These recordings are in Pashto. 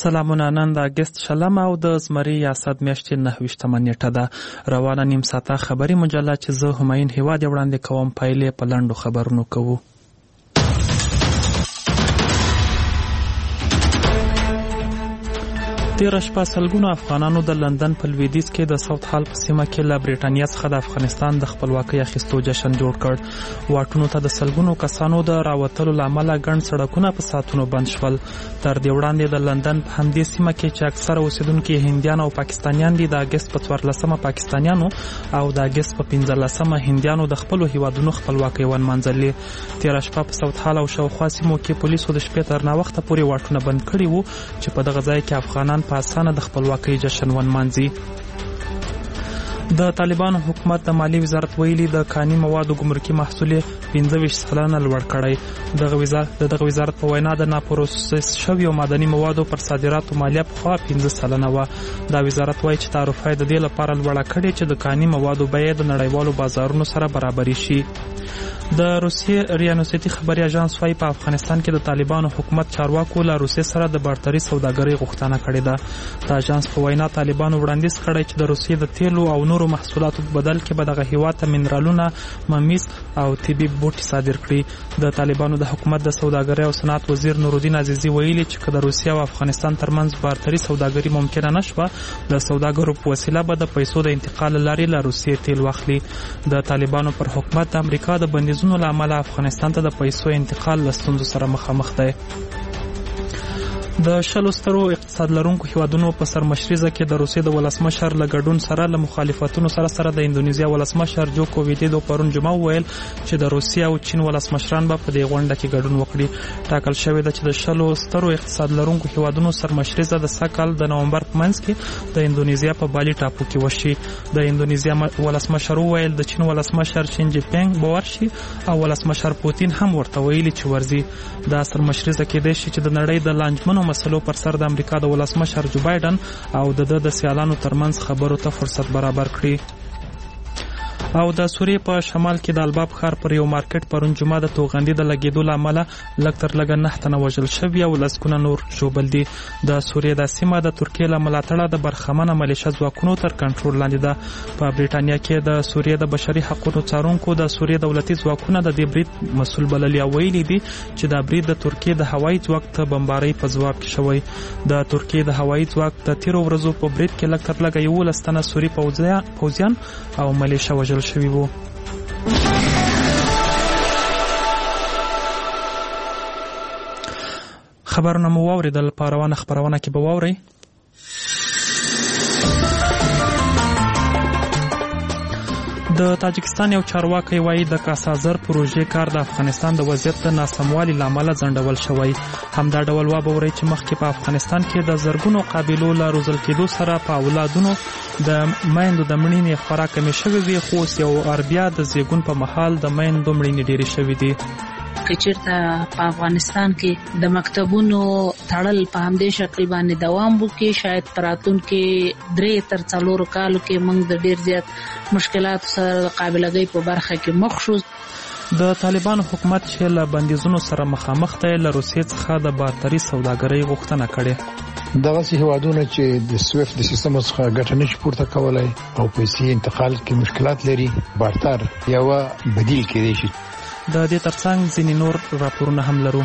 سلامونه. نن د اګست 20 او د زمري یاسد میاشتې 29 نیټه ده. روانه نیم ساعته خبري مجله چې زه همایون هیواد وړاندې کوم پایلې په لنډو خبرونو کوو. تېره شپه سلګونو افغانانو د لندن په لویدیځ کې د ساوت هال په سیمه کې له برېټانیا څخه د افغانستان د خپلواکۍ اخیستو جشن جوړ کړ. واټونو ته د سلګونو کسانو د راوتلو له امله ګڼ سړکونه په ساعتونو بند شول. تر دې وړاندې د لندن په همدې سیمه کې چې اکثره اوسیدونکي هندیان او پاکستانیان دي، د اګست په 14 پاکستانیانو او د اګست په 15 هندیانو د خپلو هیوادونو خپلواکۍ ونمانځلې. تېره شپه په ساوت هال او شاوخوا سیمو کې پولیسو د شپې تر ناوخته پورې واټونه بند کړي وو چې په دغه ځای کې افغانان په اسانه د خپلواکۍ جشن ونمانځي. د طالبانو حکومت د مالی وزارت ویلي د کاني موادو ګمرکي محصول 25 سلنه لوړ کړی. دغه وزارت په وینا د ناپروسس شویو معدني موادو پر صادراتو مالیه پخوا 15 سلنه وه. دا وزارت وایي چې تعرفه د دې لپاره لوړه کړې چې د کاني موادو بیه د نړیوالو بازارونو سره برابري شي. د روسیې ریانوسیتي خبري اژانس وايي په افغانستان کې د طالبانو حکومت چارواکو له روسیې سره د بارتري سوداګرۍ غوښتنه کړې ده. د اژانس په وینا طالبانو وړاندیز کړی چې د روسیې د تیلو او نورو محصولاتو په بدل کې به دغه هیواد ته منرالونه، ممیز او طبي بوټي صادر کړي. د طالبانو د حکومت د سوداګرۍ او صنعت وزیر نورالدین عزیزي ویلي چې که د روسیې او افغانستان ترمنځ بارتري سوداګري ممکنه نشوه، د سوداګرو په وسیله به د پیسو د انتقال له لارې له روسیې تیل واخلي. د طالبانو پر حکومت د امریکا د بندیزونو له امله افغانستان ته د پیسو انتقال له ستونزو سره مخامخ دی. د 20 سترو اقتصاد لرونکو هیوادونو په سرمشریزه کې د روسیې د ولسمشر له ګډون سره له مخالفتونو سره د اندونیزیا ولسمشر جوکو ویدودو پرون جمعه وویل چې د روسیې او چین ولسمشران به په دې غونډه کې ګډون وکړي. ټاکل شوې ده چې د 20 سترو اقتصاد لرونکو هیوادونو سرمشریزه د سکهال د نومبر په منځ کې د اندونیزیا په بالي ټاپو کې وشي. د اندونیزیا ولسمشر وویل د چین ولسمشر شین جی پینګ به ورشي او ولسمشر پوتین هم ورته ویلي چې ورځي. دا سرمشریزه کېدای شي چې د نړۍ د لانجمنو مسلو پر سر د امریکا د ولسمشر جو بایدن او د سیالانو ترمنځ خبرو ته فرصت برابر کړي. او د سوریې په شمال کې د الباب ښار پر یو مارکیټ پرون جمعه د توغندي د لګېدو له امله لږ تر لږه 9 تنه وژل شوي او لسګونه نور ژوبل دي. د سوریې دا سیمه د ترکیې له ملاتړه د برخمنه ملیشه ځواکونو تر کنټرول لاندې ده. په برېټانیا کې د سوریې د بشري حقوقو څارونکو د سوریې دولتي ځواکونه د دې برید مسؤل بللي او ویلي دي چې دا برید د ترکیې د هوایي ځواک ته بمبارۍ په ځواب کې شوی. د ترکیې د هوایي ځواک د تیرو ورځو په برید کې لږ تر لږه 11 تنه سوري پوځیان او ملیشه وژل شوي وو. خبرونه مو واوریدل. په روانه خبرونه کې به واورئ د تاجکستان یو چارواکی وایي د کاسازر پروژې کار د افغانستان د وضعیت د ناسموالي له امله ځنډول شوی. همدا ډول وبورئ چې مخکې په افغانستان کې د زرګونو قابلو له روزل کېدو سره په اولادونو د میندو د مړینې خورا کمې شوې وي، خو اوس یو بیا د زیږون په مهال د میندو مړینې ډېرې شوې دي. که چېرته په افغانستان کې د مکتبونو تړل په همدې شکل باندې دوام وکړي، شاید په راتلونکي 3 تر 4 کالو کې موږ د ډېر زیات مشکلاتو سره قابلګۍ په برخه کې مخ شو. د طالبانو حکومت چې له بندیزونو سره مخامخ دی، له روسیې څخه د بارتري سوداګرۍ غوښتنه کړې. دغسې هیوادونه چې د سویفت د سیستم څخه ګټه نشي پورته کولی او پیسې انتقال کې مشکلات لري، بارتر یوه بدیل کېدای شي. د دې ترڅنګ ځینې نور راپورونه هم لرو.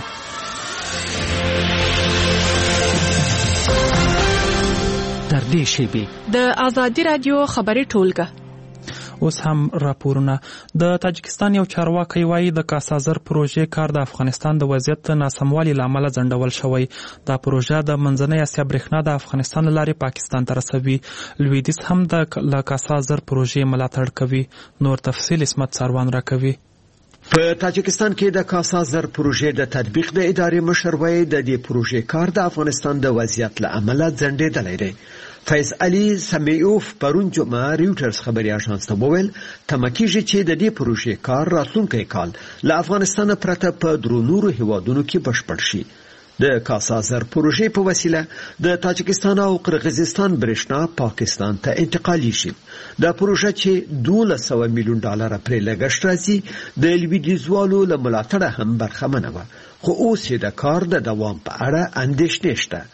تر دې شیبې د آزادي رادیو خبري ټولګه. اوس هم راپورونه. د تاجکستان یو چارواکی وایي د کاسازر پروژې کار د افغانستان د وضعیت د ناسموالي له امله ځنډول شوی. دا پروژه د منځنۍ اسیا برېښنا د افغانستان له لارې پاکستان ته رسوي. لویدیځ هم د کاسازر پروژې ملاتړ کوي. نور تفصیل اسمت ساروان را کوي. په تاجکستان کې د کاسازر پروژې د تطبیق د ادارې مشر وایي د دې پروژې کار د افغانستان د وضعیت له امله ځنډېدلی دی. فیض علي سمیوف پرون جمعه ریوټرز خبري اژانس ته وویل تمه کېږي چې د دې پروژې کار راتلونکی کال له افغانستان پرته په درو نورو هیوادونو کې بشپړ شي. د کاسازر پروژې په وسیله د تاجکستان او قرغیزستان برېښنا پاکستان ته انتقالي شي. دا پروژه چې $1200 میلیون پرې لګښت راځي د لویدیځوالو له ملاتړه هم برخمنه وه، خو اوس د کار د دوام په اړه اندېښنې شته.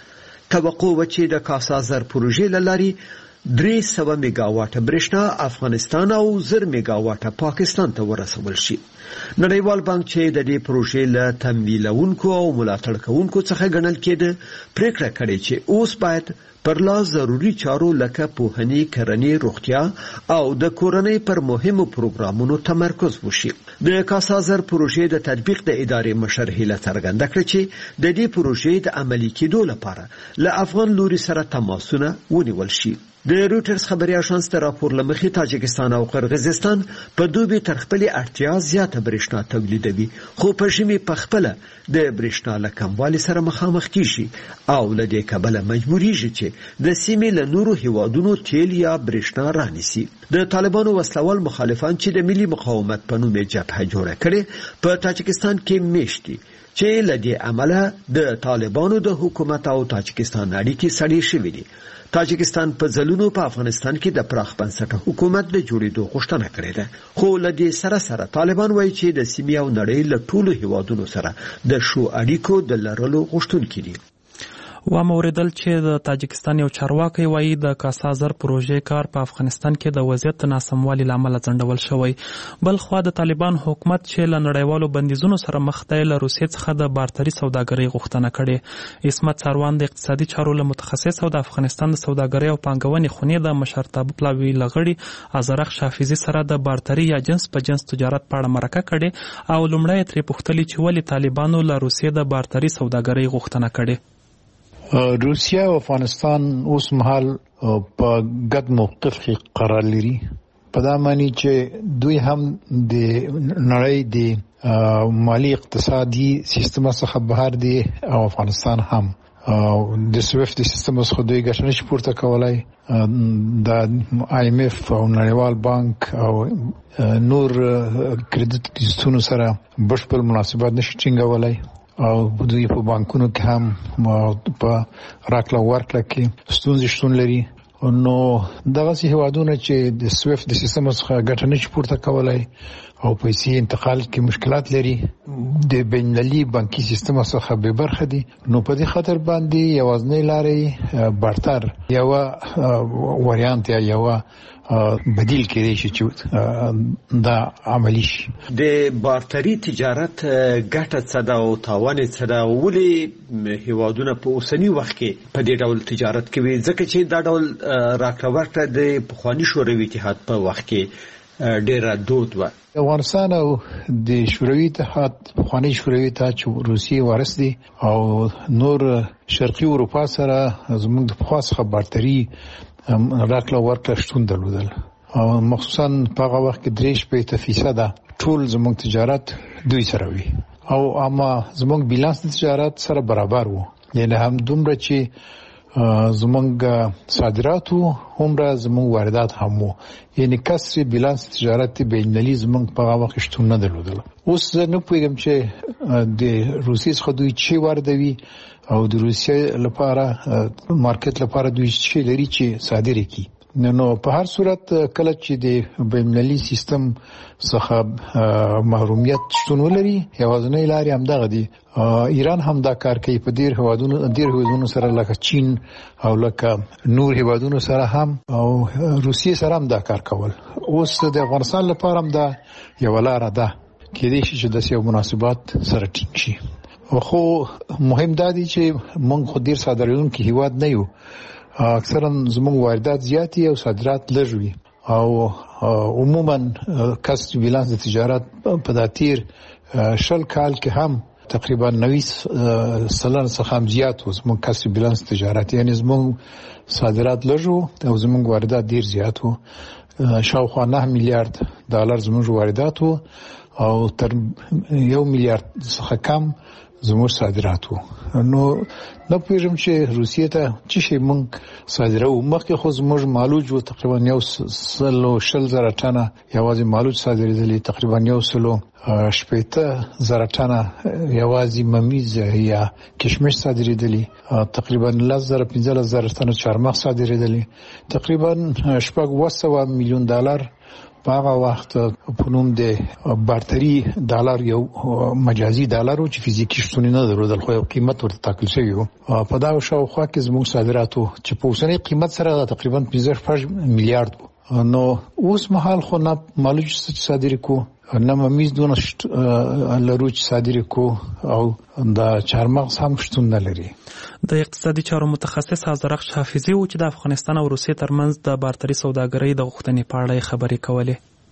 توقع و چې د کاسا زر پروژې لاري 300 میگاواټ برېښنا افغانستان او 0 میگاواټ پاکستان ته ورسول شي. نړیوال بانک چې د دې پروژې له تمویلونکو او ملاتړ کوونکو څخه ګڼل کېده پریکړه کړې چې اوس باید پر لا ضروري چارو لکه پوهنې، کرنې، روغتیا او د کورنۍ پر مهمو پروګرامونو تمرکز وشي. د کاسا زر پروژې د تطبیق د ادارې مشر هیله څرګنده کړه چې د دې پروژې د عملي کېدو لپاره له افغان لوري سره تماسونه ونیول شي. د روټرز خبري اژانس ته راپور لمخې تاجکستان او قرغیزستان په دوبي تر خپلې اړتیا زیاته برېښنا تولیدوي، خو په ژمي په خپله د برېښنا له کموالي سره مخامخ کیږي او له دې کبله مجبوریږي چې د سیمې له نورو هیوادونو تیل یا برېښنا رانیسي. د طالبانو وسلوال مخالفان چې د ملي مقاومت په نوم جبهه جوړه کړې په تاجکستان کې میشتي چې له دې عمله د طالبانو د حکومت او تاجکستان اړیکې سړې شوې دي. تاجکستان په ځلونو په افغانستان کې د پراخ بنسټه حکومت د جوړېدو غوښتنه کړې ده، خو له دې سره طالبان وایي چې د سیمې او نړۍ له ټولو هیوادونو سره د ښو اړیکو د لرلو غوښتونکي دي. و موریدل چې د تاجکستان یو چارواکي وایي د کاسا زر پروژې کار په افغانستان کې د وضعیت ناسموالي لامل ځنډول شوی. بل خو د طالبان حکومت چې له نړیوالو بندیزونو سره مخ دی له روسیې څخه د بارتري سوداګرۍ غوښتنه کړې. عصمت سروان د اقتصادي چارو له متخصص او د افغانستان د سوداګرۍ او پانګونې خونې د مشرتابه پلاوي لغړي ازرخ شافیزي سره د بارتري یا جنس په جنس تجارت په اړه مرکه کړې او لومړی ترې پوښتلې چې ولې طالبانو له روسیې د بارتري سوداګرۍ غوښتنه کړې. روسیا او افغانستان اوس مهال په ګډ موقف کې قرار لري، په دا معنی چې دوی هم د نړۍ د مالی اقتصادي سیستم څخه بهر دي او افغانستان هم د سویفت سیستم څخه دوی ګټه نشي پورته کولای. د IMF او نړیوال بانک او نور کریډټ انسټیټیوټونو سره بشپړ مناسبات نشي ټینګولای او دوی په بانکونو کې هم په راکړه ورکړه کې ستونزې شتون لري. نو دغه هیوادونه چې د سویفت د سیستم څخه ګټه نشي پورته کولای او پیسې انتقال کې مشکلات لري، د بینالمللي بانکي سیستم څخه به برخه دي. نو په دې خاطر باندې یوازنۍ لارې بارتر یو وریانت یا یو بدیل کېدای شي چې دا عملی شي. د بارتري تجارت ګټه څه ده او تاوان څه ده؟ ولې هیوادونه په اوسنی وخت کې په دې ډول تجارت کوي؟ ځکه چې دا ډول راکړه ورکړه د پخواني شوروي اتحاد په وخت کې ډېر دود و. افغانستان او د شوروي اتحاد پخوانی شوروي اتحاد چې روسیې وارث دي او نور شرقي اروپا سره زموږ د پخوا څخه بارتري راکړه ورکړه شتون درلودل او مخصوصا په هغه وخت کې 3% ټول زموږ تجارت دوی سره وي او اما زموږ بیلانس د تجارت سره برابر وو، یعنی هم دومره چې زموږ صادرات هم زموږ واردات هم وو، یعنی کسر بیلانس تجارت بینالمللي زموږ په هغه وخت شتون نه درلودل. اوس نه پوهیږم چې د روسیې څخه دوی چې واردوي او د روسیې لپاره مارکیټ لپاره دوی چې لري چې صادر کړي. نو په هر صورت کله چې د بینالمللي سیستم څخه محرومیت شتون ولري یوازنۍ لارې هم دغه دي. ایران هم دا کار کوي په ډیر هیوادونو سره لکه چین او لکه نور هیوادونو سره هم او روسیې سره هم دا کار کول. اوس د افغانستان لپاره هم دا یو لار ده کېدای شي چې د سیاسي مناسبات سره ټینګ شي. خو مهم دا دی چې موږ خو ډیر صادرونکي هیواد نه یو، اکثرا زموږ واردات زیات او صادرات لږ وي او عموما کسر بیلانس د تجارت په داتیر شل کال کې هم تقریبا 90% څخه هم زیات و زموږ کسر بیلانس تجارت، یعنی زموږ صادرات لږ او زموږ واردات ډیر زیات و. شاوخوا 9 میلیارډ ډالر زموږ واردات و او تر 1 میلیارډ څخه کم زموږ صادرات وو. نو نه پوهیږم چې روسیې ته چې شي موږ صادرو. مخکې خو زموږ مالوج و تقریبا 160,000 ټنه یوازې مالوج صادرېدلې، تقریبا 160,000 ټنه یوازې ممیز یا کشمش صادرېدلې، تقریبا 15,000 ټنه چارمغز صادرېدلې، تقریبا $700 میلیون په هغه وخت په نوم د بارتري ډالر یو مجازي ډالر چې فزیکی شتون نه درلودل خو یو قیمت ورته ټاکل شوی و. په دا شاوخوا کې زموږ صادراتو چې په اوسنۍ قیمت سره تقریبا 15 میلیارډ نو اوس مهال خو نه مالوچ صادرې کو نه ممیز دونه لرو چې صادرې کو او د چارمغز هم شتون نه لري. د اقتصادي چارو متخصص حضرت حافظي و چې د افغانستان او روسیې ترمنځ د بارتري سوداګرۍ د غوښتنې په اړه خبرې کولې.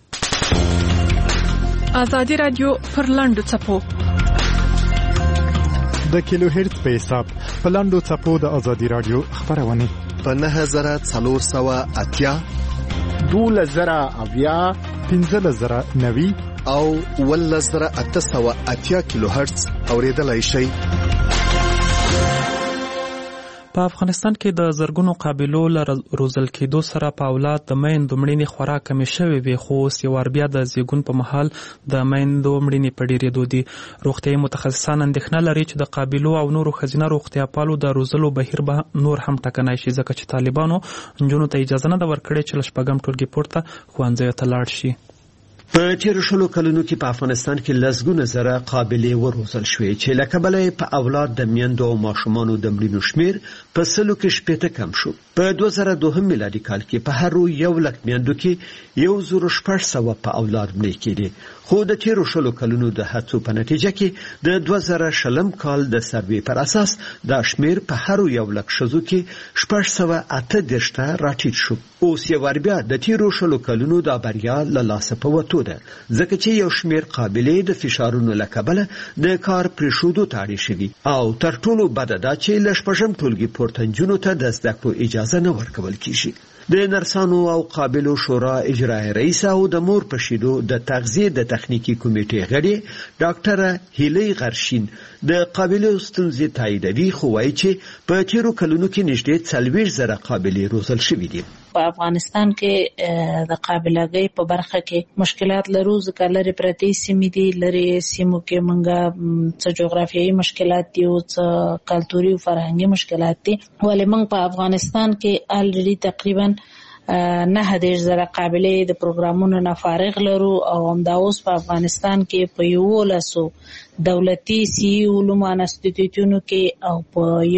ازادي رادیو پر لاندو چپو د کیلو هرتز په حساب په لاندو چپو د ازادي رادیو خبرونه په 9480 2000 1590 او 1880 کیلو هرتز اوریدلای شئ. په افغانستان کې د زرګونو قابلو روزل کېدو سره په اولاد د میندو مړینې خورا کمې شوې وي، خو اوس یو وار بیا د زیږون په مهال د میندو مړینې په ډېرېدو دي. روغتیایي متخصصان اندېښنه لري چې د قابلو او نورو ښځینه روغتیاپالو د روزلو بهیر به نور هم ټکنی شي، ځکه چې طالبانو نجونو ته اجازه نه ده ورکړې چې له شپږم ټولګي پورته ښوونځیو ته لاړ شي. په تیر شلو کلونو کې په افغانستان کې لسګونه زره قابلې وروزل شوې چې له کبله په اولاد د میندو او ماشومانو د مړینو شمیر په سلو کې 80 کم شو. په 2002 میلادي کال کې په هر یو لک میندو کې 1600 په اولاد مړ کېدي، خو د تیر شلو کلونو د هڅو په نتیجه کې د 2000 کال د سروې پر اساس دا شمیر په هر یو لک شزو کې 638 ته راټیټ شو. اوس یو ور بیا د تیر شلو کلونو د بریا له لاسه په وته ده، ځکه چې یو شمیر قابلې د فشارونو له کبله د کار پرېښودو ته اړ شوي او تر ټولو بده دا چې له شپږم ټولګي پورته نجونو ته د زده کړو اجازه نه ورکول کیږي. د نرسانو او قابلو شورا اجرایي رئیس او د مور په شیدو د تغذیه د تخنیکی کمیټې غړي ډاکټر هیلی غرشین د قابلو ستونزې تاییدوي، خو وایي چې په تیرو کلونو کې نږدې 40 زره قابلې روزل شوي دي. په افغانستان کې د قابلګۍ په برخه کې مشکلات لرو، ځکه لري پرتی سیمې دي، لري سیمو کې منګه څه جغرافیایي مشکلات دي او څه کلتوري او فرهنګي مشکلات دي. ولې موږ په افغانستان کې الریډي تقریبا 9 زره قابلې د پروګرامونو نه فارغ لرو او همدا اوس په افغانستان کې په 1100 دولتي سی علوم انسټیټیوټونو کې او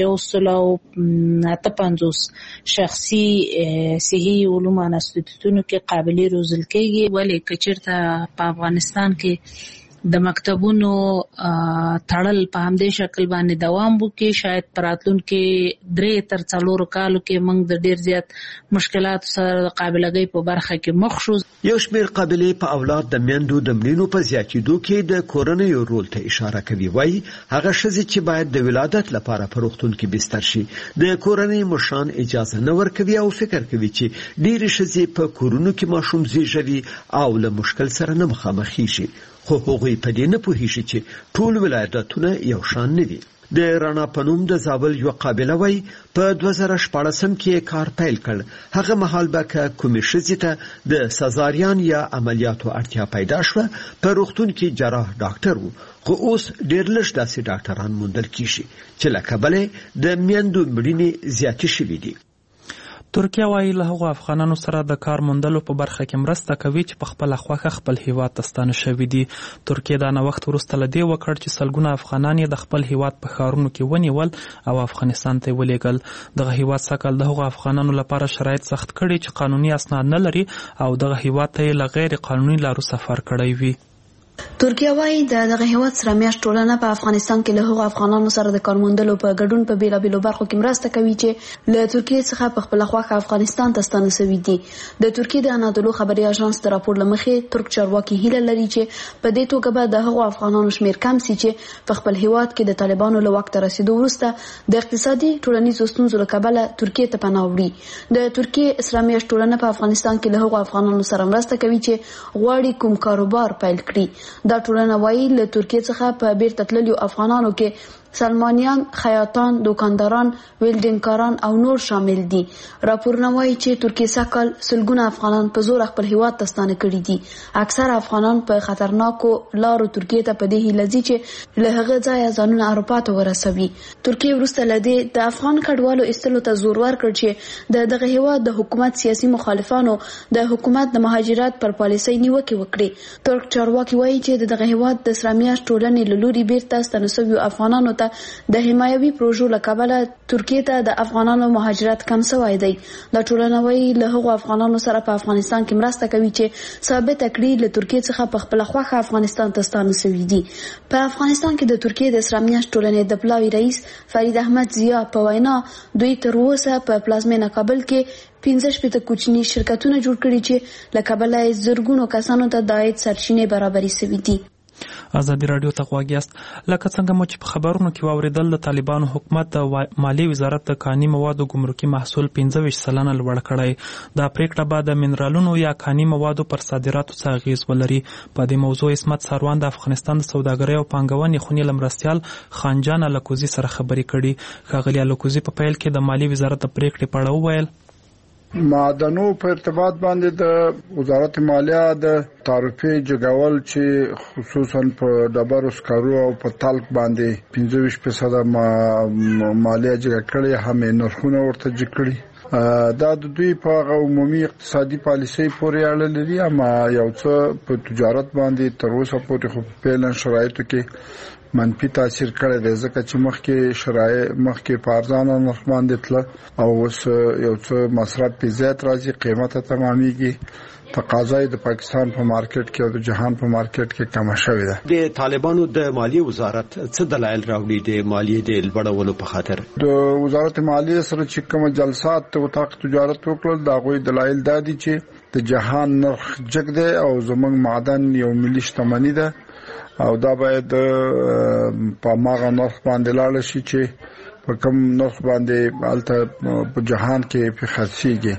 په 150 شخصي صحي علوم انسټیټیوټونو کې قابلې روزل کېږي. ولې کچیرته په افغانستان کې د مکتبونو تړل په همدې شکل باندې دوام وکړي، شاید پراتلون کې 3 تر 4 کالو کې موږ د ډیر زیات مشکلات سره د قابلګۍ په برخه کې مخ شو. یو شمیر قابلې په اولاد د میندو د مړینو په زیاتېدو کې د کورنۍ رول ته اشاره کوي. وایي هغه ښځې چې باید د ولادت لپاره په روغتون کې بستر شي د کورنۍ مشران اجازه نه ورکوي او فکر کوي چې ډېرې ښځې په کورونو کې ماشوم زیږوي او له مشکل سره نه مخامخېږي، خو هغوی په دې نه پوهیږي چې ټول ولایتونه یو شان نه دي. د رانا پنوم د زابل یو قابله وای په 2014 کې کار پیل کړ. هغه مهال به کومې ښځې ته د سزاریان یا عملیاتو اړتیا پیدا شوه په روغتون کې جراح ډاکټر وو، خو اوس ډېر لږ داسې ډاکټران موندل کیږي چې له کبله د میندو مړینې زیاتې شوې دي. ترکیه وايي له هغو افغانانو سره د کار موندلو په برخه کې مرسته کوي چې په خپل خوخه خپل هیواد ته ستانه شوي دي. ترکیه دا نه وخت وروسته له دې وکړ چې سلګونه افغانان یې د خپل هیواد په ښارونو کې ونیول او افغانستان ته ولېږل. دغه هیواد سکل د هغو افغانانو لپاره شرایط سخت کړي چې قانوني اسناد نه لري او دغه هیواد ته له غیر قانوني لارو سفر کړی وي. ترکیه وايي دغه هیواد سره میاشت ټولنه په افغانستان کې له هغو افغانانو سره د کار موندلو په ګډون په بیلابیلو برخو کې مرسته کوي چې له ترکیه څخه په خپل خواخه افغانستان ته ستانه شوي دي. د ترکیه د انادولو خبري اژانس د راپور لمخې ترک چارواکي هیله لري چې په دې توګه به د هغو افغانانو شمیر کم شي چې په خپل هیواد کې د طالبانو له واک ته رسیدو وروسته د اقتصادي ټولنیزو ستونزو له کبله ترکیه ته پناه وړي. د ترکیه اسلامي ټولنه په افغانستان کې له هغو افغانانو سره مرسته کوي چې غواړي کوم کاروبار پیل کړي. دا ټولنه وایي له ترکیې څخه په بیرته تللو افغانانو کې سلمانیان، خیاطان، دوکانداران، ویلډینګکاران او نور شامل دي. راپورونه وایي چې ترکیې سږ سلګونه افغانان په زور خپل هیواد ته ستانه کړي دي. اکثر افغانان په خطرناکو لارو ترکیې ته په دې هیله ځي چې له هغه ځایه ځانونه اروپا ته ورسوي. ترکیې وروسته له دې د افغان کډوالو ایستلو ته زور ورکړ چې دغه هیواد د حکومت سیاسي مخالفانو د حکومت د مهاجرت پر پالیسۍ نیوکې وکړي. ترک چارواکي وایي چې دغه هیواد د سرامیاشت ټولنې له لوري بیرته ستانه شویو افغانانو ته د حمایوي پروژو له کبله ترکیې ته د افغانانو مهاجرت کم شوی دی. دا ټولنه وایي له هغو افغانانو سره په افغانستان کې مرسته کوي چې ثابت کړي له ترکیې څخه په خپل خوښه افغانستان ته ستانه شوي دي. په افغانستان کې د ترکیې د اسرامیاشت ټولنې د پلاوي رئیس فرید احمد ضیا په وینا دوی تر اوسه په پلازمینه کابل کې 15 کوچني شرکتونه جوړ کړي چې له کابل زرګونو کسانو ته د عاید سرچینې برابرې شوي دي. ازادي رادیو ته غوږ یاست. لکه څنګه مو چې په خبرونو کې واوریدل د طالبانو حکومت د مالیې وزارت د کاني موادو ګمرکي محصول 15% لوړ کړی. دا پریکړه به د منرالونو یا کاني موادو پر صادراتو څه اغیز ولري. په دې موضوع عصمت ساروان د افغانستان د سوداګرۍ او پانګونې خونې له مرستیال خانجان الکوزي سره خبرې کړي. ښاغلي الکوزي په پیل کې د مالیې وزارت د پریکړې په اړه وویل. معدنو په ارتباط باندې د وزارت مالیه د تعرفې جګول چې خصوصا په ډبرو سکرو او په تالک باندې 25% مالیه جګه کړې، هم نرخونه ورته جګ کړي. دا د دوی په عمومي اقتصادي پالیسۍ پورې اړه لري، اما یو څه په تجارت باندې تر اوسه پورې خو په پیلن شرایطو کې منفي تاثیر کړی دی، ځکه چې مخکې په ارزانه نرخ باندې تله او اوس یو څه مصرف په زیات راځي، قیمت تمامېږي، تقاضا د پاکستان په مارکیټ کې او د جهان په مارکیټ کې کمه شوې ده. د طالبانو د مالیې وزارت څه دلایل راوړي د مالیې د لوړولو په خاطر؟ د وزارت مالیې سره چې کوم جلسات او تجارت وکړل، دا غوي دلایل دادي چې د جهان نرخ جګ دی او زموږ معدن یو ملي شتمني ده او دا باید په ماغه نرخ باندې لاړ شي چې په کوم نرخ باندې الته په جهان کې په خرڅيږي.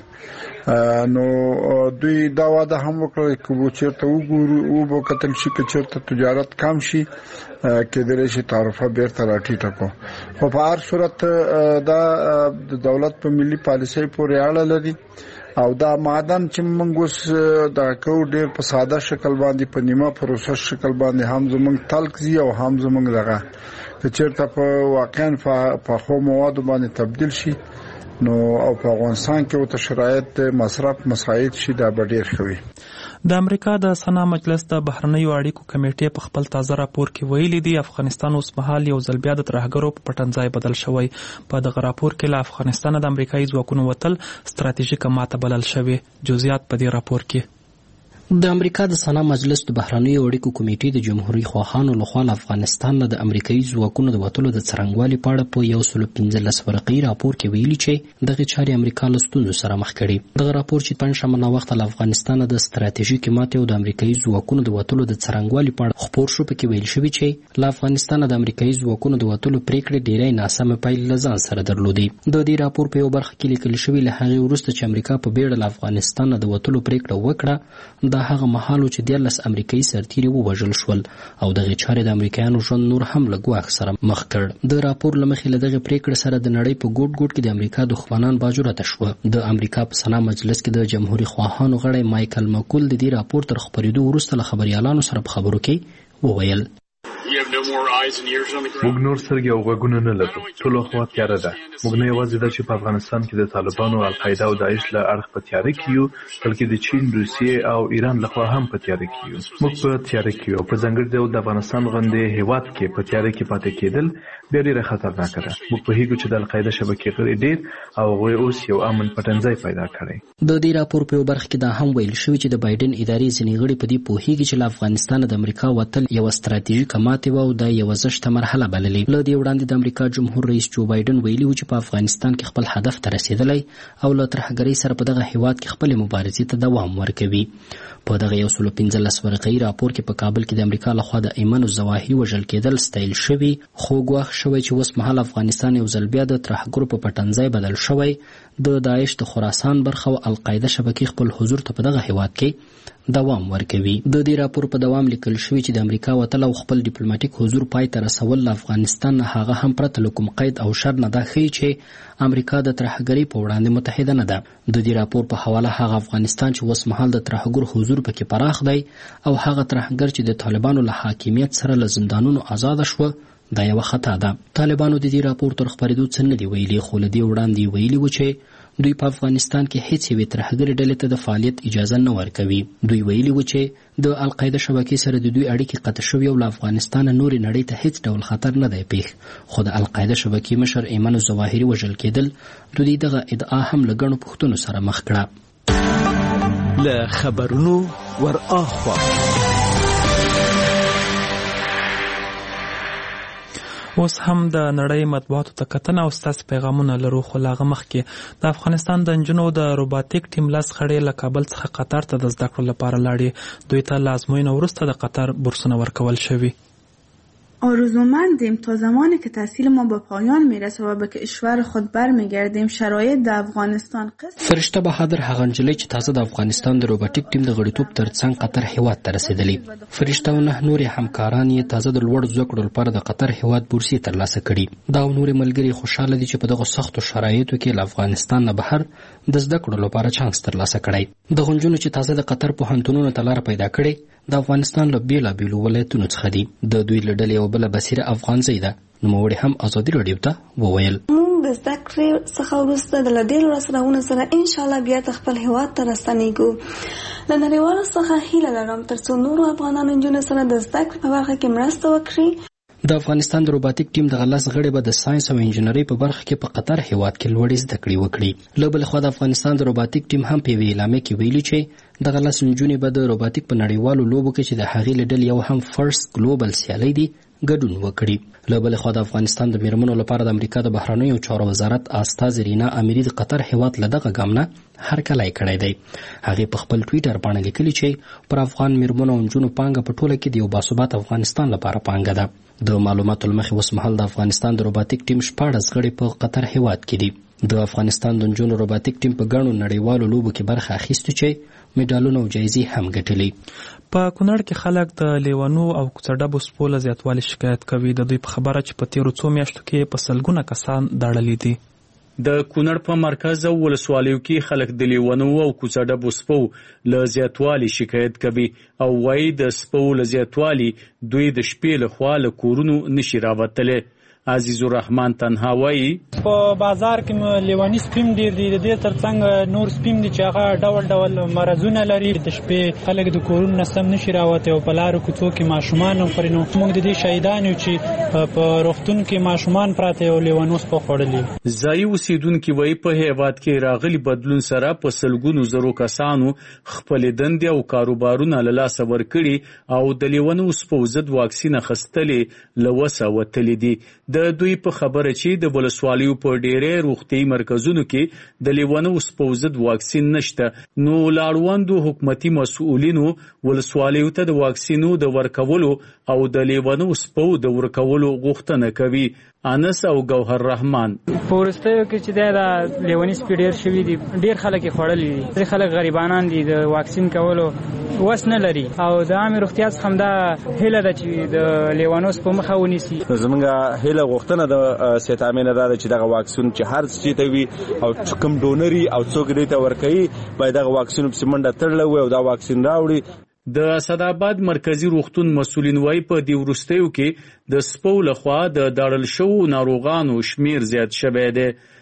نو دوی دا واده هم وکړل چې چیرته وګورو او په کتل شي چې چیرته تجارت کم شي کې درې شي تعرفه بیرته راټیټه کو. خو په هر صورت دا د دولت په ملي پالیسۍ پورې اړه لري او دا معدن چې موږ اوس دا کو ډېر په ساده شکل باندې په نیمه پروسس شکل باندې هم زموږ تلک زی او هم زموږ دغه چې چیرته په واقعا په خو مواد باندې تبدیل شي نو او په افغانستان کې او شرایط مصرف مساعد شي دا ډېر خوي. د امریکا د سنا مجلس د بهرنیو اړیکو کمیټې په خپل تازه راپور کې ویلي دي افغانستان اوس مهال یو ځل بیا د ترهګرو په پټنځای بدل شوی. په دغه راپور کې له افغانستان د امریکایي ځواکونو وتل ستراتیژیکه ماته بلل شوی. جزئیات په دې راپور کې. د امریکا د سنا مجلس د بهرنیو اړیکو کمیټې د جمهوریت خواهانو لخوا افغانستان د امریکایي ځواکونو د وتلو د څرنګوالي په اړه په 115 ورقې راپور کې ویلي چې دغه چارې امریکا له ستونزو سره مخ کړي. دغه راپور چې پنځمه وخت له افغانستان د ستراتیژیکي ماتې او د امریکایي ځواکونو د وتلو د څرنګوالي په اړه خبر شو، پکې ویل شوی چې له افغانستان د امریکایي ځواکونو د وتلو پریکړې ډېرې ناسمه پایلې لزان سره درلودې. د دې راپور په یو برخه کې لیکل شوی له هغه وروسته چې امریکا په بیړه له افغانستان د وتلو پریکړه وکړه، دا هغه مهال چې 13 امریکایي سرتیري ووژل شول او دغه چارې د امریکایانو ژوند نور هم له ګواښ سره مخ کړ. د راپور له مخې له دغه پریکړې سره د نړۍ په ګوټ ګوټ کې د امریکا دښمنان باجوړه شوه. د امریکا په سنا مجلس کې د جمهوریت خواهانو غړی مایکل مکول د دې راپور تر خبرېدو وروسته له خبريالانو سره په خبرو کې وویل: موږ نور سترګې او غوږونه نه لرو، ټول خوا تیاره ده. موږ نه یوازې دا چې په افغانستان کې د طالبانو، القاعده او داعش له اړخ په تیاره کې یو، بلکې د چین، روسیې او ایران له خوا هم په تیاره کې یو. موږ په تیاره کې یو، په ځانګړي ډول د افغانستان غوندې هیواد کې په تیاره کې پاتې کېدل ډېر خطرناک ده. موږ په هیڅ چې د القاعده شبکې غړي ډېر او غوي اوس یو امن پټنځای پیدا کړی. د دې راپور په برخه کې دا هم ویل شوی چې د بایدن ادارې ځینې غړي په دې پوهیږي چې له افغانستان د امریکا وتل یو ستراتیژیکه ماتې و و او د یو زشته مرحله بللې. له دې وړاندې د امریکا جمهور رئیس جو بایدن ویلي و چې په افغانستان کې خپل هدف ته رسیدلی او له ترهګرۍ سره په دغه هیواد کې خپل مبارزې ته دوام ورکوي. په دغه 115 ورقې راپور کې په کابل کې د امریکا لخوا د ایمن الظواهري وژل کېدل ستایل شوي، خو ګواښ شوی چې اوس مهال افغانستان یو ځل بیا د ترهګرو په پټنځای بدل شوی. د داعش د خراسان برخه او القاعده شبکې خپل حضور ته په دغه هیواد کې دوام ورکوي. د دې راپور په دوام لیکل شوی چې د امریکا وتل او خپل ډیپلوماټیک حضور پای ته رسول له افغانستان نه هغه هم پرته له کوم قید او شر نه دا ښیي چې امریکا د ترهګرۍ په وړاندې متحده نه ده. د دې راپور په حواله هغه افغانستان چې اوس مهال د ترهګر حضور پکې پراخ دی او هغه ترهګر چې د طالبانو له حاکمیت سره له زندانونو آزاد شوه دا یو خطا ده. طالبانو د دې راپور تر خپرېدو څه نه دی ویلي، خو له دې وړاندې ویلي و چې دوی په افغانستان کې هیڅ یوې ترهګرې ډلې ته د فعالیت اجازه نه ورکوي. دوی ویلي و چې د القاعده شبکې سره د دوی اړیکې قطع شوي او له افغانستانه نورې نړۍ ته هیڅ ډول خطر نه دی پیښ. خو د القاعده شبکې مشر ایمن الظواهري وژل کېدل د دوی دغه ادعا هم له ګڼو پوښتنو سره مخ کړه. له خبرونو ور اخوا اوس هم د نړۍ مطبوعاتو ته کتنه او ستاسو پیغامونه لرو. خو لا هغه مخکې د افغانستان د نجونو د روباتیک ټیم 10 خړې له کابل څخه قطر ته د زده کړو لپاره لاړې. دوی ته له ازموینو وروسته د قطر بورسونه ورکول شوي. آرزومندیم تا زمانی که تحصیل ما به پایان میرسه و به کشور خود برمیگردیم شرایط در افغانستان فرشته بهادر هغه نجلۍ چې تازه د افغانستان د روباتیک ټیم د غړیتوب ترڅنګ قطر هیواد ته رسیدلی. فرشته او 9 نورې همکاران یې تازه د لوړ زده کړو لپاره د قطر هیواد بورسي ترلاسه کړي. دا نورې ملګري خوشاله دي چې په دغه سختو شرایطو کې له افغانستان نه بهر د زده کړو لپاره چانس ترلاسه کړی. د غونجونو چې تازه د قطر پوهنتونونو ته لار پیدا کړي د افغانستان له بیلابیلو ولایتونو څخه دي. د دوی له ډلې یو بله بصیره افغانزۍ ده. نوموړي هم ازادي راډیو ته وویل موږ د زده کړې څخه وروسته د ډېرو لاسته سره انشاءالله بیا د خپل هیواد ته راستنیږو. د نړیوالو څخه هیله لرم ترڅو نورو افغانانو نجونو سره د زده کړې په برخه کې مرسته وکړي. د افغانستان د روباتیک ټیم د 10 غړي به د ساينس او انجنیري په برخه کې په قطر هیواد کې لوړې زده کړې وکړي. له بل خوا د افغانستان د روباتیک ټیم هم په اعلامیه کې ویلي چې د 10 نجونې به د روباتیک په نړیوالو لوبو کې چې د هغې له ډلې یو هم فرست ګلوبل سیالي دي ګډون وکړي. له بل خوا د افغانستان د میرمنو لپاره د امریکا د بهرنیو چارو وزارت استاذ رینا امیری د قطر هیواد له دغه ګام نه هرکلی کړی دی. هغې په خپل ټویټر باندې لیکلي چې پر افغان میرمنو او نجونو پانګه په ټوله کې د یو باثباته افغانستان لپاره پانګه ده. د معلوماتو له مخې اوس مهال د افغانستان د روباتیک ټیم 14 غړي په قطر هیواد کې دي. د افغانستان د نجونو روباتیک ټیم په ګڼو نړیوالو لوبو کې برخه اخیستو چې میډالونه او جایزې هم ګټلې. په کونړ کې خلک د لیوانو او کوڅډبو سپو له زیاتوالي شکایت کوي. د دوی په خبره چې په تیرو څو میاشتو کې په سلګونه کسان داړلي دي. د کونړ په مرکز او ولسوالیو کې خلک د لیوانو او کوڅډبو سپو له زیاتوالي شکایت کوي او وایي د سپو له زیاتوالي دوی د شپې له خوا له کورونو نشي راوتلی. عزیز الرحمن تنها وایي په بازار کې لیواني سپیم ډیر دي. د دې ترڅنګ نور سپیم دي چې هغه ډول ډول مرزونه لري. د شپې خلک د کورونو نه سم نشي راوته او په لارو کوڅو کې ماشومان هم پرې نو موږ د دې شهیدان یو چې په روغتون کې ماشومان پراته او لیوانو سپو خوړلي. ځایي اوسیدونکي وایي په هیواد کې راغلي بدلون سره په سلګونو زرو کسانو خپل دندې او کاروبارونه له لاسه ورکړي او د لیوانو سپو ضد واکسین اخیستلې له وسه وتلي دي. د دوی په خبره چې د ولسوالیو په ډېرې روغتیايي مرکزونو کې د لیوانو سپو ضد واکسین نشته، نو لاړوندو حکومتي مسؤلینو ولسوالیو ته د واکسینو د ورکولو او د لیوانو سپو د ورکولو غوښتنه کوي. انس او گوهر رحمان په ورستیو کې چې دا لیواني سپي ډېر شوي دي، ډېر خلک یې خوړلي دي. ځینې خلک غریبانان دي، د واکسین کولو وس نه لري او د عامې روغتیا څخه همدا هیله ده چې د لیوانو سپو مخه ونیسي. زموږ هیله غوښتنه د سید امینه ده چې دغه واکسین چې هر څه ته وي او کوم ډونري او څوک دې ته ورکوي باید دغه واکسین په منډه تړلې وي او دا واکسین راوړي. د اسداباد مرکزی روغتون مسؤلین وایي په دې وروستیو کې د سپو لخوا د داړل شوو ناروغانو شمیر زیات شوی دی.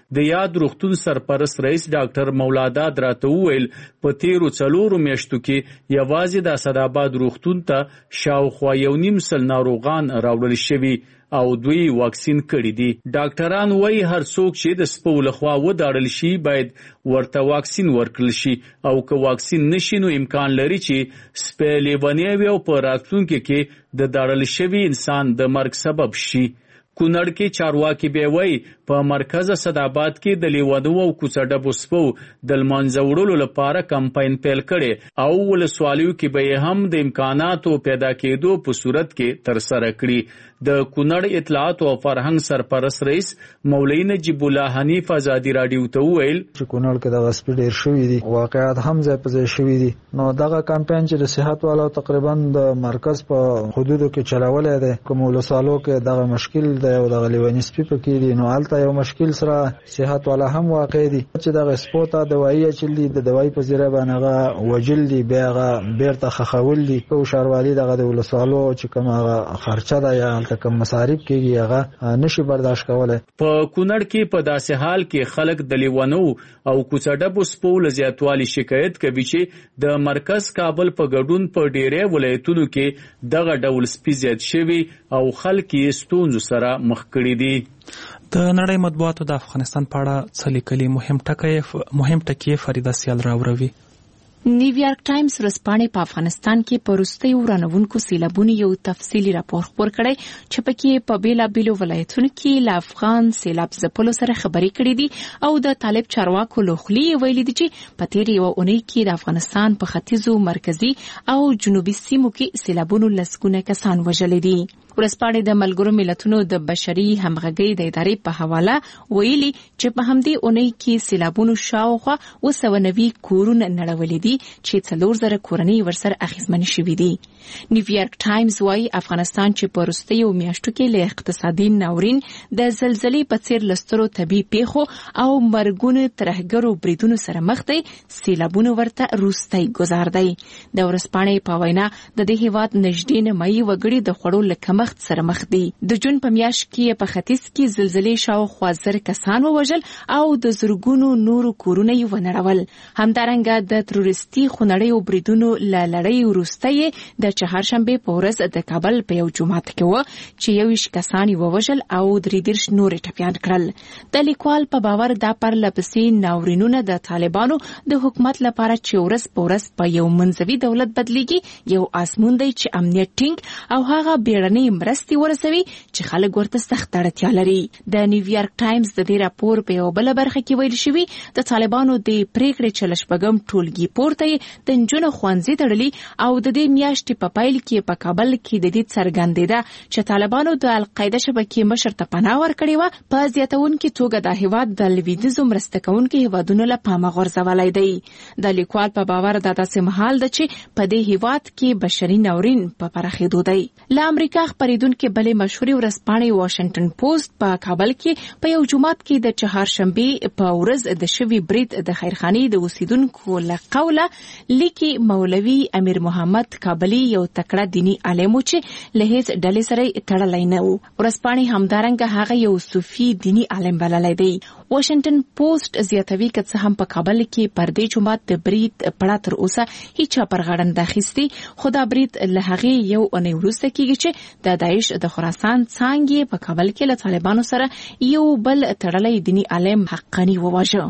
د یاد روغتون سرپرست رئیس ډاکټر مولاداد راته وویل په تیرو 4 میاشتو کې یوازې د اسداباد روغتون ته شاوخوا 1.5 سل ناروغان راوړل شوي او دوی واکسین کړي دي. ډاکټران وایي هر څوک چې د سپو لخوا وداړل شي باید ورته واکسین ورکړل شي او که واکسین نشي نو امکان لري چې سپی لیونی وي او په راتلونکي کې د داړل شوي انسان د مرګ سبب شي. کونړ کې چارواکي به وایي په مرکز اسداباد کې د لیونو او کوڅه سپو د لمانځه وړلو لپاره کمپاین پیل کړي او ولسوالیو کې به هم د امکاناتو پیدا کېدو په صورت کې ترسره کړي. د کونړ اطلاعات او فرهنګ سرپرست رئیس مولوی نجیب الله حنیف ازادي رادیو ته وویل چې کونړ کې د غصب ډیر شوی دي، واقعات هم ځای په ځای شوی دي. نو دغه کمپاین چې د صحت والو تقریبا د مرکز په حدودو کې چلولای دی، کوم ولسوالو کې دغه مشکل دی او دغه لیونی سپي پکې دي، نو الته یو مشکل سره صحت والا هم واقع دي چې دغه سپو ته دوايي چلی د دوايي په ذریعہ باندې وجل دي، بیا هغه بیرته خخول دي او شاروالي دغه د ولسوالو چې کوم هغه خرچه ده یا کوم مصارف کېږي هغه نشي برداشت کولای. په کونړ کې په داسې حال کې خلک د لیونو او کوڅه ډبو سپو له زیاتوالي شکایت کوي چې د مرکز کابل په ګډون په ډېرې ولایتونو کې دغه ډول سپي زیات شوي او خلک یې ستونزو سره مخ کړي دي. د نړۍ مطبوعاتو د افغانستان په اړه څه لیکلي، مهم ټکي فریده سیال راوروي. نیویارک ټایمز ورځپاڼې په افغانستان کې په وروستیو ورانوونکو سیلابونو یو تفصیلي راپور خپور کړی چې پکې په بیلابیلو ولایتونو کې له افغان سیلاب ځپلو سره خبرې کړې دي او د طالب چارواکو له خولې ویلي دي چې په تېرې یوه اونۍ کې د افغانستان په ختیځو، مرکزي او جنوبي سیمو کې سیلابونو لسګونه کسان وژلي دي. ورځپاڼې د ملګرو ملتونو د بشري همغږۍ د ادارې په حواله ویلي چې په همدې اونۍ کې سیلابونو شاوخوا 290 کورونه نړولي دي چې 4000 کورنۍ ورسره اخیستمنې شوي دي. نیویارک ټایمز وايي افغانستان چې په وروستیو میاشتو کې له اقتصادي ناورین، د زلزلې په څیر لسترو طبي پیښو او مرګونو ترهګرو بریدونو سره مخ دی، سیلابونو ورته وروستی ګزار دی. د ورځپاڼې په وینا د دې هیواد نږدې نیمایي وګړي د خوړو له کمښت سره مخ دي. د جون په میاشت کې په ختیځ کې زلزلې شاوخوا 1000 کسان ووژل او د زرګونو نورو کورونه یې ونړول. همدارنګه د تروریستي خونړیو بریدونو له لړۍ وروسته د چهارشنبه په ورځ د کابل په یو جومات کې و چې 21 کسان یې ووژل او 33 نور ټپیان کړل. د لیکوال په باور دا پرلپسې ناورینونه د طالبانو د حکومت لپاره چې ورځ په ورځ په یو منځوي دولت بدلیږي یو آسمون دی چې امنیت ټینګ او هغه بیړنۍ مرستې ورسوي چې خلک ورته سخت اړتیا لري. د نیویارک ټایمز د دې راپور په یو بل برخه کې ویل شوی د طالبانو د پریکړې چې لشپږم ټولګي پورته د نجونو ښوونځي تړلي او د دې میاشتې په پایل کې په کابل کې د دې څرګندېده چې طالبانو د القاعده شبکې مشر ته پناه ورکړې وه. په زیاتونکي توګه د هیواد د لویدیځو مرسته کوونکو هیوادونو له پامه غورځولی دی. د لیکوال په باور دا داسې مهال ده چې په دې هیواد کې بشري ناورین په پراخېدو دی. له امریکا خپرېدونکې بلې مشهورې ورځپاڼې واشنګټن پوسټ په کابل کې په یو جومات کې د چهارشنبې په ورځ د شوي برید د خیرخانې د اوسیدونکو له قوله لیکي مولوي امیر محمد کابلي یو تکړه دینی عالم چې له هیڅ ډلې سره تړلی نه و. ورځپاڼې همدارنګه هغه یو صوفي دینی عالم بللی دی. واشنګټن پوسټ زیاتوي که څه هم په کابل کې پر دې جومات د برید پړه تر اوسه هیچا پر غاړه نه ده اخیستې، خو دا برید له هغې یو اونۍ وروسته کېږي چې د داعش د خراسان څانګې په کابل کې له طالبانو سره یو بل تړلی دینی عالم حقانی وواژه.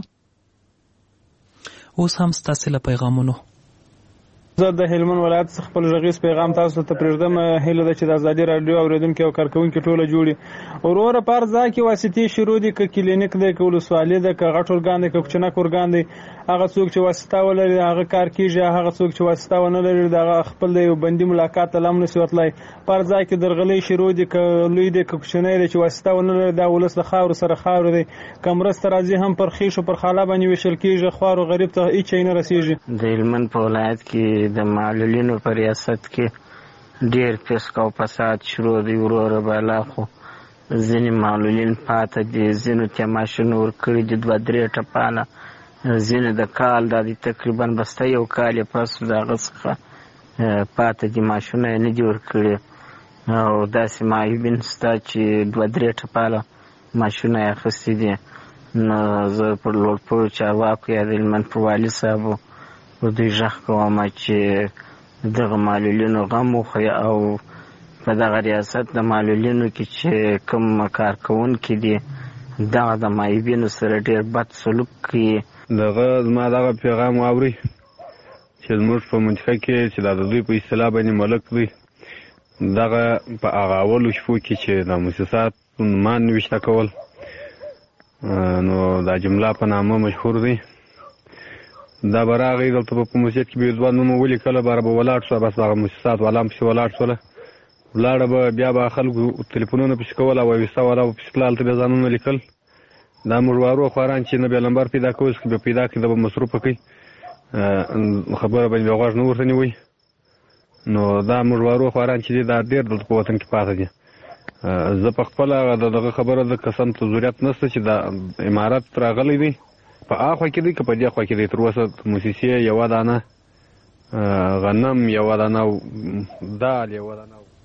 اوس هم ستاسې له پیغامونو. زه د هلمند ولایت څخه خپل غږیز پیغام تاسو ته پرېږدم. هیله ده چې د ازادي راډیو اوریدونکي او کارکوونکي ټوله جوړي وروره پر ځای کې واسطې شروع دي، که کلینیک دی، که ولسوالي ده، که غټ ارګان دی، که کوچنک ارګان دی. هغه څوک چې واسطه ولري هغه کار کیږي، هغه څوک چې واسطه ونه لري دغه خپل د یو بندي ملاقات ته هم نشي وتلی. پر ځای کې درغلۍ شروع دي، که لوی دی که کوچنی دی، چې واسطه ونه لري دا ولس د خاورو سره خاورو دی. که مرسته راځي هم پر خیشو پر خاله باندې ویشل کېږي، خوارو غریب ته هېڅ شی نه رسېږي. د هلمند په ولایت کې د معلولینو په ریاست کې ډېر فسق او فساد شروع دی. وروره بالا خو ځینې معلولین پاته دي، ځینو ته ماشین ورکړي دي 2-3 ټپانه، ځینې د کال دا دي تقریبا بسته یو کال یې پس د هغه څخه پاته دي، ماشونه یې نه دي ورکړي او داسې معیوبین شته چې 2-3 ټپاله ماشونه یې اخیستي دي. نو زه پر لوړپوړو چارواکو یا د هلمند پر والي صاحبو په دوی غږ کوم چې دغه معلولینو غم وخوري او په دغه ریاست د معلولینو کې چې کوم کارکوونکي دي دغه د معیوبینو سره ډېر بد سلوک کوي. زما دغه پیغام واورئ چې زموږ په منطقه کې چې دا د دوی په اصطلاح باندې ملک دی، دغه په هغه اولو شپو کې چې د مؤسسات عنوان نوشته کول، نو دا جمله په نامه مشهور دی. دا به راغی دلته په موسسات کې به دوه نومه ولیکله، باره به ولاړ شوه، بس دغه مؤسسات والا هم پسې ولاړ شوله، ولاړه به بیا به خلکو تلیفونونه پسې کول او ویسه والا به پسې تله، هلته بیا ځانونه لیکل. دا موږ وارو خواران چې نه بیا لمبر پیدا کوي، که بیا پیدا کړي دا به مصروفه کوي، خبره باندې بیا غوږ نه ورته نیوئ. نو دا موږ وارو خواران چې دي دا ډېر دلته په وطن کې پاته دي. زه په خپله دغه خبره د قسم ته ضرورت نشته چې دا امارت راغلی دی په هغه کې دی که په دې خوا کې دی. تر اوسه موسسې یوه دانه غنم، یوه دانه دال، یوه دانه